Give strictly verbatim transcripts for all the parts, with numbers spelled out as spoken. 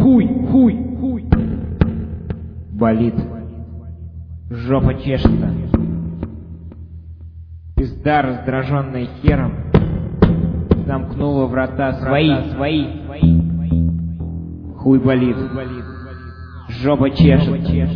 хуй, хуй, хуй. Болит. Жопа чешется. Пизда, раздраженная хером, замкнула врата свои, свои. Хуй болит. Жопа чешется.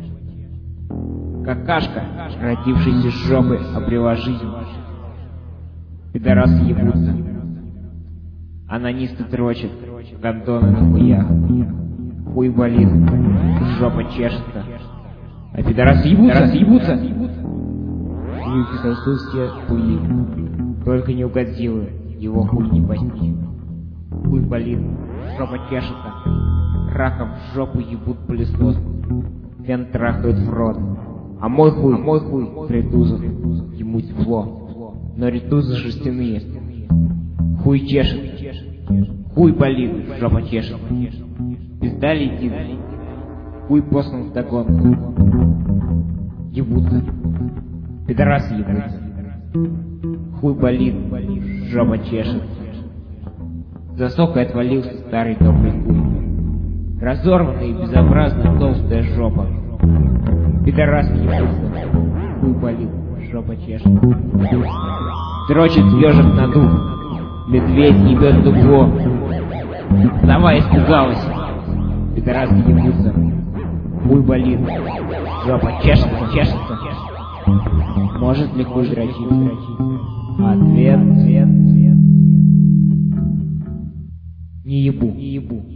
Какашка, родившаяся из жопы, обрела жизнь. Пидорасы ебутся. Анонисты дрочат, гондоны на хуях. Хуй болит, жопа чешется. А пидорасы ебутся, пидорасы ебутся. Люки сосут все хуи. Только не у Годзиллы, его хуй не постичь. Хуй болит, жопа чешется. Раком в жопу ебут пылесос. Фен трахают в рот. А мой хуй, а мой хуй, ритузов, ему тепло. Но ритузы шерстяные. Хуй чешет. Хуй болит, жопа чешет. Пизда летит. Хуй послан вдогонку. Ебутся. Пидорасы ебутся. Хуй болит, жопа чешет. Засохой отвалился старый добрый хуй. Разорванная и безобразная толстая жопа. Пидорасы ебутся. Хуй болит, жопа чешет. Дрочит ежик на дух. Медведь ебет дупло. Сова испугалась. Пидорасы ебутся. Хуй болит. Жопа чешется, чешется. Может ли хуй дрочить? Ответ, ответ, ответ. Не ебу, не ебу.